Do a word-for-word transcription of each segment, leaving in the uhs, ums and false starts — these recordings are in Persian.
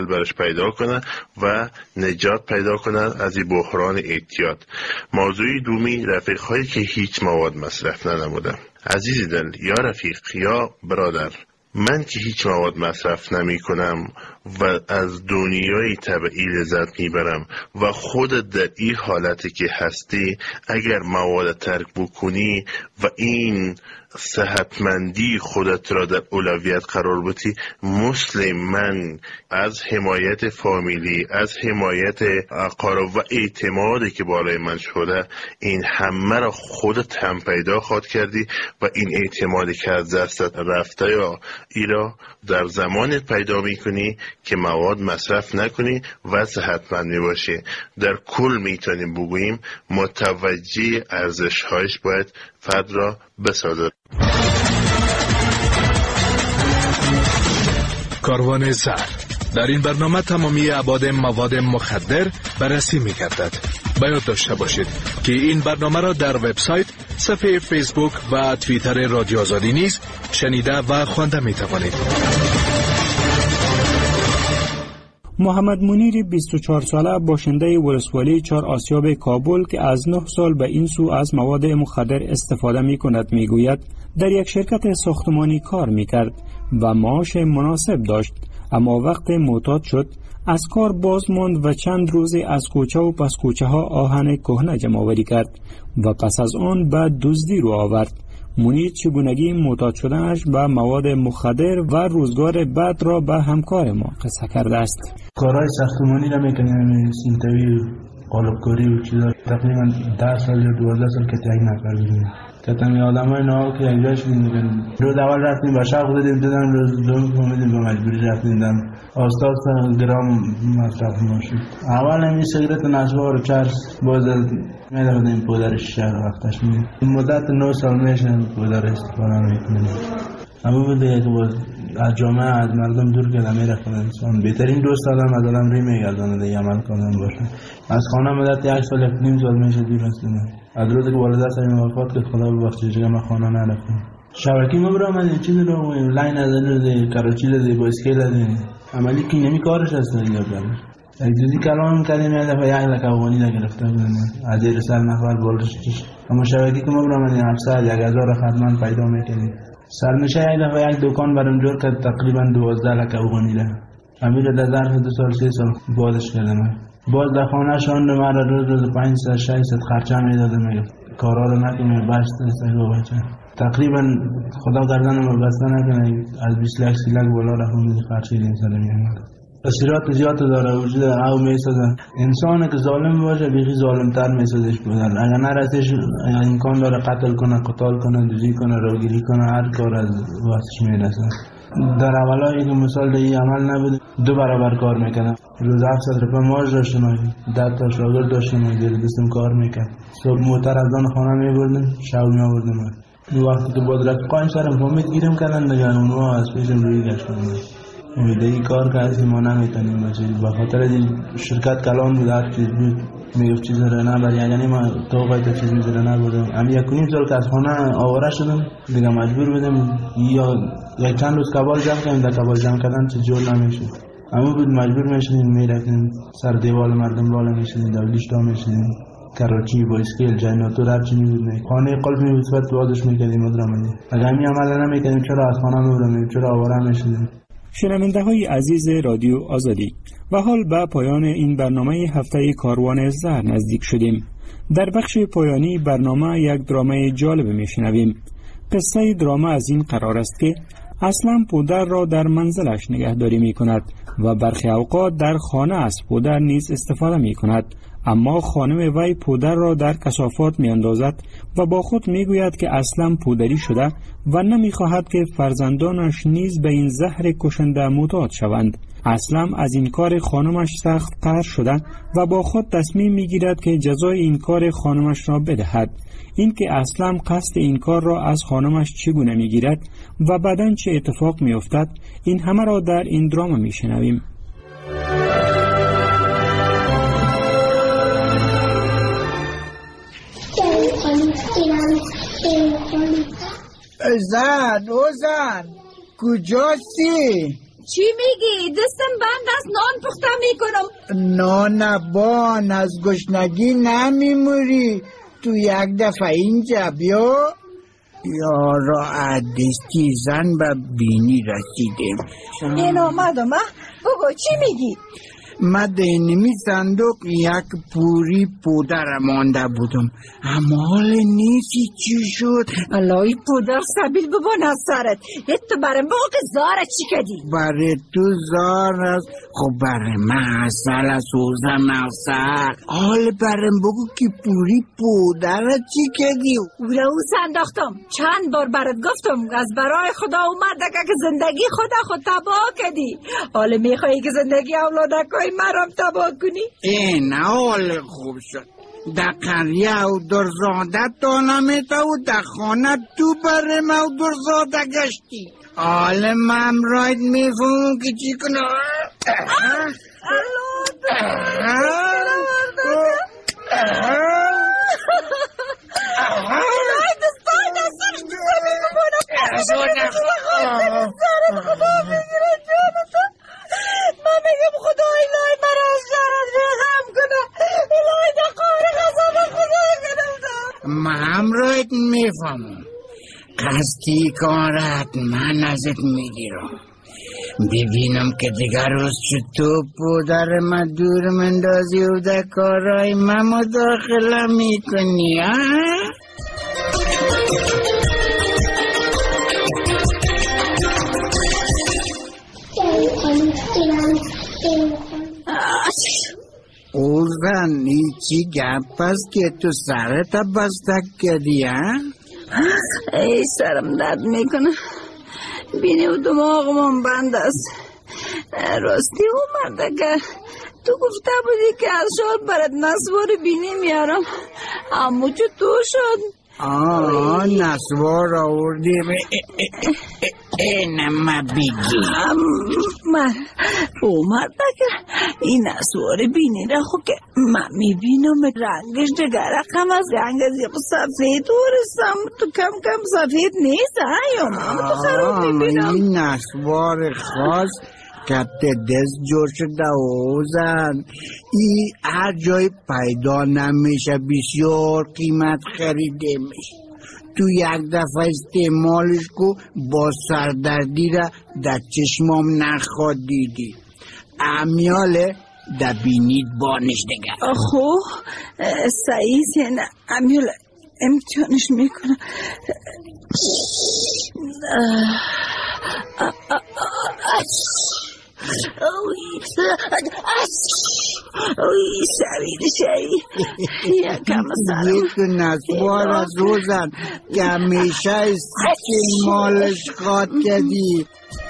برش پیدا کنه و نجات پیدا کنه از این بحران اعتیاد. موضوع دومی رفیق هایی که هیچ مواد مصرف ننموده. عزیز دل، یا رفیق یا برادر، من که هیچ مواد مصرف نمی کنم و از دنیای طبیعی لذت می برم و خودت در این حالتی که هستی اگر مواد ترک بکنی و این صحتمندی خودت را در اولویت قرار بدی، مثل من از حمایت فامیلی، از حمایت اقارب و اعتمادی که بالای من شده، این همه را خودت هم پیدا خواهد کردی و این اعتمادی که از دستت رفته یا ایرا در زمانت پیدا میکنی که مواد مصرف نکنی و صحتمند میباشی. در کل میتونیم بگوییم متوجه ارزش هایش باید فرد را بسازد. کاروان زهر در این برنامه تمامی ابعاد مواد مخدر بررسی می‌گردد. باید داشته باشید که این برنامه را در وبسایت، صفحه فیسبوک و توییتر رادیو آزادی نیز شنیده و خوانده می‌توانید. محمد منیر بیست و چهار ساله باشنده ولسوالی چهار آسیاب کابل که از نه سال به این سو از مواد مخدر استفاده می کند می گوید در یک شرکت ساختمانی کار می کرد و معاش مناسب داشت، اما وقت معتاد شد از کار باز ماند و چند روزی از کوچه و پس کوچه ها آهن کهنه جمع آوری کرد و پس از آن به دزدی رو آورد. منیر چگونگی معتاد شدنش به مواد مخدر و روزگار بعد را به همکار ما قصه کرده است. کارهای ساختمانی را میکنیم، سینتوی و قالبکاری و چیزا. تقریبا ده سال یا دوازده سال که یک نفر بودیم. کتمی آدم های ناو که یک جاش بودیم. روز اول رفتیم با شوق دادیم دادم، روز دوم فهمیدیم با مجبوری رفتیم دادم. آستاد گرام مصرف ما شد. اول همین سیگرت نسوار و چرس باز میدادیم پودرش شهر وقتش میدیم. مدت نه سال میشه پودر استفاده میکنیم. اما بوده که باز از جامعه از مردم دور کردن میرفتن انسان. بهترین دوست آدم از آدم ری میگردن دیگه عمل کنن باشه. از خانه مدت یک سال یک نیم سال میشه دور هستیم. از روزی که والده سریم وفات کرد خدا ببخشه دیگه من خانه نرفتم. شبکی ما برام از چیز رو لاین از روز کراچی لدی با اسکیل لدی عملی کی نمی کارش هست دیگه برام. یک دوزی کلام کردیم یه دفعه یک لک افغانی نگرفته بودن از این سر نفر بالش. اما شبکی که ما برام از هفتصد یک هزار خدمت پیدا میکنیم. سرنشه یک دفعه یک دکان برام جور کرد تقریبا دوازده لک افغانی ده. امیر در ظرف دو سال سه سال بازش کردم. باز در خانه شاند مرا روز روز پنجصد ششصد خرچه میداده میگه کارا رو نکنه بست استگو بچه. تقریبا خدا گردن رو بسته نکنه از بیست لک سی لک بالا رفتم خرچه دیم ساله میگه. تأثیرات زیاد داره وجود او میسازه. انسان که ظالم باشه بیخی ظالمتر میسازش بودن. اگر نرسش امکان داره قتل کنه، قتال کنه، دوزی کنه، راگیری کنه، هر کار از واسش میرسه. در اولایی که مثال دیگه عمل نبود دو برابر کار میکنه. روز هفتصد روپیه معاش داشتم، ده تا شاگرد داشتم، زیر دستم کار میکرد. صبح موتر از آن خانه میبردم، شب میآوردم. این وقتی که بود رفیقایم سرم فهمید گیرم کردن دیگه اونها از پیشم روی گشتن. دیگه کار که از ما نمیتونیم بچید. بخاطر این شرکت کلان بود، هر چیز بود میگفت چیز رو نبر، یعنی ما توقعی تا چیز میزره نبردم. اما یک کنیم سال که از خانه آواره شدم دیگه مجبور بودم یا یک چند روز کبال جمع کنیم. در کبال جمع کردن چیز جور نمیشد. اما بود مجبور میشدیم میرفتیم سر دیوال مردم بالا میشدیم، در لیشتا میشدیم، کراچی با اسکیل جناتور هر چی میبودیم. خانه قلب میبود فت بازش میکردیم ادرامنی. اگر همی عمل نمیکردیم چرا از خانه میبردیم، چرا آواره میشدیم. شنونده های عزیز رادیو آزادی، و حال به پایان این برنامه هفته کاروان زهر نزدیک شدیم. در بخش پایانی برنامه یک درامه جالب میشنویم. قصه درامه از این قرار است که اصلا پودر را در منزلش نگهداری می کند و برخی اوقات در خانه از پودر نیز استفاده می کند، اما خانم وی پودر را در کثافات می اندازد و با خود می گوید که اصلا پودری شده و نمی خواهد که فرزندانش نیز به این زهر کشنده معتاد شوند. اصلا از این کار خانمش سخت قهر شده و با خود تصمیم می گیرد که جزای این کار خانمش را بدهد. این که اصلا قصد این کار را از خانمش چگونه می گیرد و بعداً چه اتفاق می افتد، این همه را در این دراما می شنویم. زن او زن کجاستی؟ چی میگی؟ دستم بند است، نان پخته میکنم. نان بان از گشنگی نمیموری. تو یک دفعه اینجا بیا. یارا عدستی زن به بینی رسیدیم. این آمدم. بگو چی میگی؟ من دینمی صندوق یک پوری پودر مانده بودم، اما حال نیستی چی شد؟ الهی پودر سبیل ببان از سرت. تو برم بگو که زارت چی کدی؟ برای تو زار است، خب برای من اصل است سوزم اصل. حال برم بگو که پوری پودر چی کدی؟ اولا او سنداختم، چند بار برات گفتم از برای خدا اومده که زندگی خدا خود تباه کدی. حال میخوایی که زندگی اولادکای مرام تباه کنی؟ این حال خوب شد. در قریه او درزاده تا نمیتا و در خانه تو برم او درزاده گشتی. حال من راید میفهمم که چی کنم. من میگم خدا الهی مرا از شرط رحم کنه. الهی در قهر غضب خدا کنه. من راید میفهمم قصدی کارت من ازت میگیرم. ببینم که دیگر روز شد تو پودر من دور مندازی و در کارهای من مداخله میکنی ها؟ اوزن ایچی گپ است که تو سرت بستک کردی ها؟ ای سرم درد میکنه، بینی و دماغم بند است. راستی اومده که تو گفته بودی که از شاد برات نسوار بینی میارم، اما چطور شد؟ آه نسوار آوردیم. اینم بگی من اومده که این نسوار بینی را خود که من میبینم رنگش دگر رقم از رنگ از یک سفید ورستم. تو کم کم سفید نیست یا من تو خراب میبینم. این نسوار خاص کت دست جور شده اوزن. ای هر جای پیدا نمیشه، بسیار قیمت خریده میشه. تو یک دفعه استعمالش کو با سردردی را در چشمام نخواد دیدی. امیاله در بینید بانش دگر. خو سعیز نه امیاله امتحانش میکنه. اوی سوید شایی یکم سرم یک نسوار از روزن که همیشه استعمالش خواد کردی.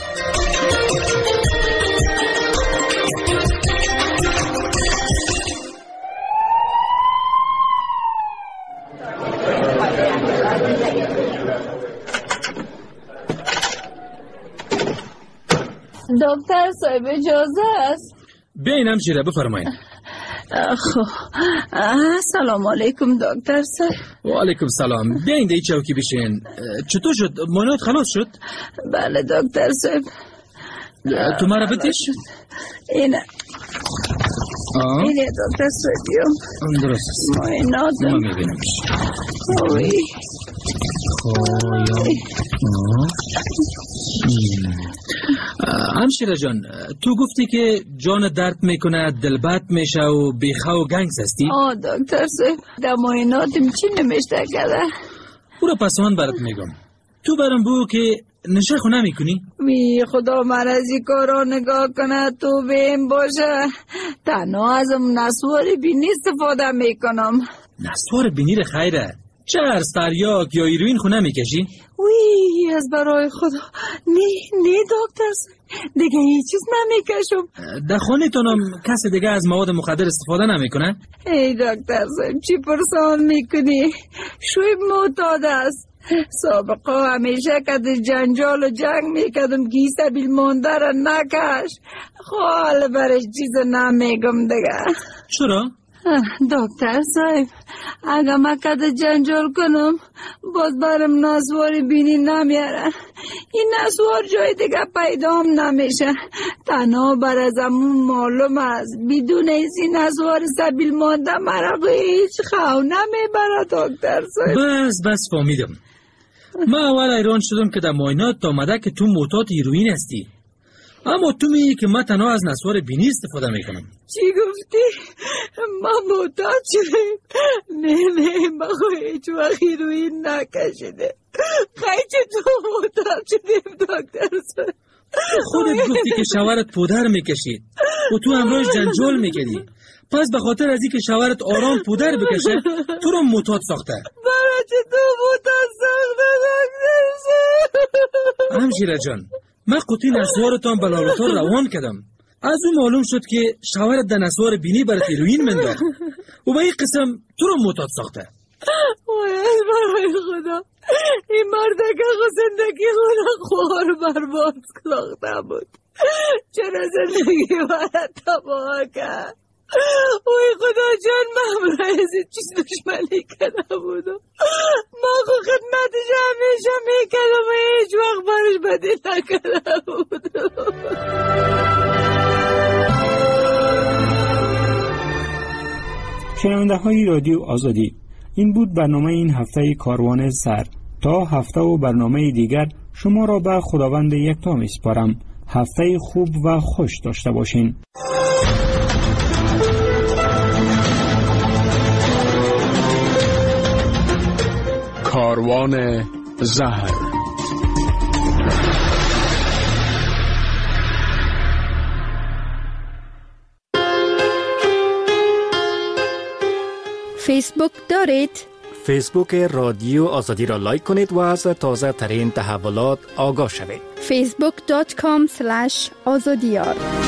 دکتر صاحب اجازه است؟ بیاین همشیره بفرمایید. خب سلام علیکم دکتر صاحب. و علیکم سلام. بیاین دی چوکی بشین. چطور شد؟ مانات خلاص شد؟ بله دکتر صاحب. تو مرا بتیش؟ اینه اینه دکتر صاحب. درست است. ماناتم ما میبینمش. اوی خویا همشیره جان، تو گفتی که جان درد میکنه، دلبد میشه و بیخه و گنگس هستی؟ آه دکتر صاحب در معایناتم چی نمیشته کرده؟ او را پسوان برات میگم. تو برام بگو که نشه خو نمی کنی؟ وی خدا مرزی کارا نگاه کنه تو بیم باشه. تنها ازم نسوار بینی استفاده میکنم. نسوار بینی رو خیره؟ چرس، تریاک یا ایروین خو نمی کشی؟ وی از برای خدا نه نه دکتر دیگه هیچ چیز نمی کشم. در خانه تانم کسی دیگه از مواد مخدر استفاده نمی کنه؟ ای دکتر صاحب چی پرسان میکنی؟ شویب معتاد است. سابقه همیشه که جنجال و جنگ میکردم که سبیل مانده را نکش. خال برش چیز نمیگم دیگه. چرا؟ دکتر صاحب، اگه من کده جنجال کنم باز برم نسوار بینی نمیارن. این نسوار جای دیگه پیدا هم نمیشه. تنها بر از امون معلوم است بدون این نسوار سبیل مانده مرا هیچ خو نمیبره. دکتر صاحب بس بس فهمیدم. من اول ایران شدم که در معاینات آمده که تو معتاد هیروئین هستی، اما تو میگی که من تنها از نسوار بینی استفاده میکنم. چی گفتی؟ من معتاد شدم؟ نه نه، من هیچ وقت هیروئین نکشیده. خیلی تو معتاد شدیم دکتر صاحب. خودت گفتی که شوهرت پودر میکشید و تو همراهش جنجال میکردی، پس به خاطر از این که شوهرت آرام پودر بکشه تو رو معتاد ساخته. برای چه تو معتاد ساخته دکتر صاحب؟ همشیره جان، من قطعی نسوارتان بلالوتا روان کردم. از اون معلوم شد که شوهرت در نسوار بینی برات هیروئین منداخت و به این قسم تو رو معتاد ساخته. وای برای خدا، این مرده که زندگی خونه خوار برباد ساخته بود، چرا زندگی برات تباه کرد؟ وای خدا جان، من برای از چیز دشمنی کرده بودم. ما خو خدمتش همیشه میکردم و هیچ وقت برش بدی نکرده بودم. شنونده های رادیو آزادی، این بود برنامه این هفته کاروان سر. تا هفته و برنامه دیگر شما را به خداوند یکتا میسپارم. هفته خوب و خوش داشته باشین. کاروان زهر. فیسبوک دارید؟ فیسبوک رادیو آزادی را لایک کنید و از تازه ترین تحولات آگاه شوید. فیسبوک دات کام اسلش آزادیار.